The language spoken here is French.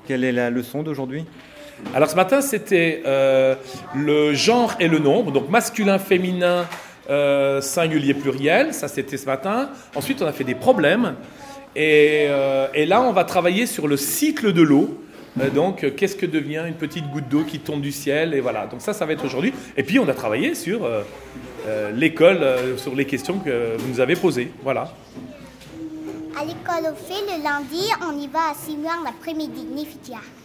Quelle est la leçon d'aujourd'hui ? Alors ce matin, c'était le genre et le nombre, donc masculin, féminin, singulier, pluriel, ça c'était ce matin. Ensuite, on a fait des problèmes et là, on va travailler sur le cycle de l'eau. Donc, qu'est-ce que devient une petite goutte d'eau qui tombe du ciel, et voilà. Donc ça va être aujourd'hui. Et puis, on a travaillé sur l'école, sur les questions que vous nous avez posées, voilà. À l'école au fait, le lundi, on y va à 6h l'après-midi, Néfitia.